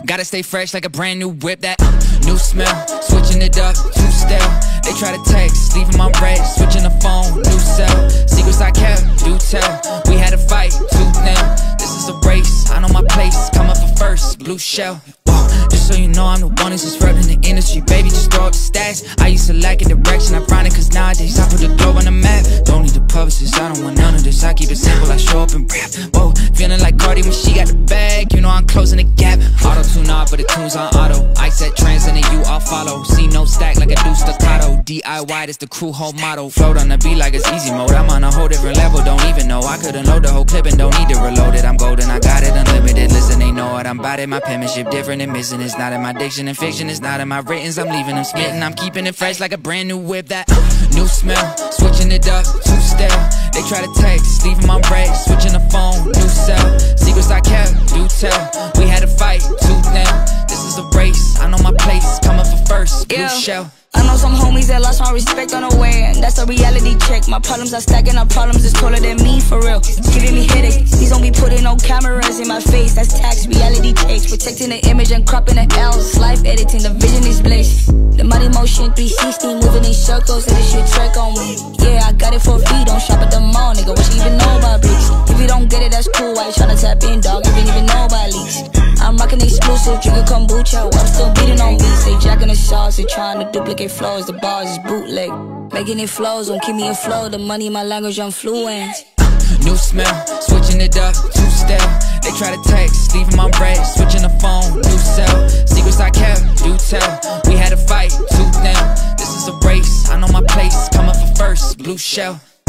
Gotta stay fresh like a brand new whip. That new smell, switching it up, too stale. They try to text, leaving my red, switching the phone, new cell. Secrets I kept, do tell. We had a fight, tooth nail. This is a race, I know my place. Coming for first, blue shell. Just so you know, I'm the one that's disrupting the industry. Baby, just throw up the stats. I used to lack a direction, ironic, cause nowadays I put the globe on the map. Don't need the publicist, I don't want none of this. I keep it simple, I show up and rap. Whoa, feeling like Cardi when she got the bag. You know I'm closing the gap. Auto-tune off, but the tune's on auto. I set trends and then you all follow. See no stack like I do staccato. DIY, that's the crew whole motto. Float on the beat like it's easy mode. I'm on a whole different level, don't even know. I couldn't load the whole clip and don't need to reload it. I'm golden, I got it unlimited. Listen, they know what I'm about it. My penmanship different and missing. It's not in my diction and fiction. It's not in my writtens. I'm leaving them smitten. I'm keeping it fresh like a brand new whip. That new smell, switching it up, too stale. They try to text, leaving my red, switching the phone, new cell. Secrets I kept, do tell. We had a fight, tooth nail. This is a race, I know my place. Coming for first, blue shell. I know some homies that lost my respect on the way, and that's a reality check. My problems are stacking up problems, it's taller than me, for real. It's giving me headache. Please don't be putting no cameras in my face. That's tax, reality takes. Protecting the image and cropping the L's. Life editing, the vision is blessed. The money motion 360, moving in circles, and this shit track on me. Yeah, I got it for free, don't shop at the mall, nigga. What you even know about bricks? If you don't get it, that's cool. Why you tryna tap in, dog? You didn't even know about leaks. I'm rocking exclusive, drinking kombucha. I'm still beating on beats. They jacking the sauce, they trying to duplicate flows. The bars is bootleg, making it flows. Don't keep me afloat. The money, my language, I'm fluent. New smell, switching it up, too stale. They try to text, leaving my red, switching the phone, new cell. Secrets I kept, do tell. We had a fight, tooth nail. This is a race, I know my place. Coming for first, blue shell.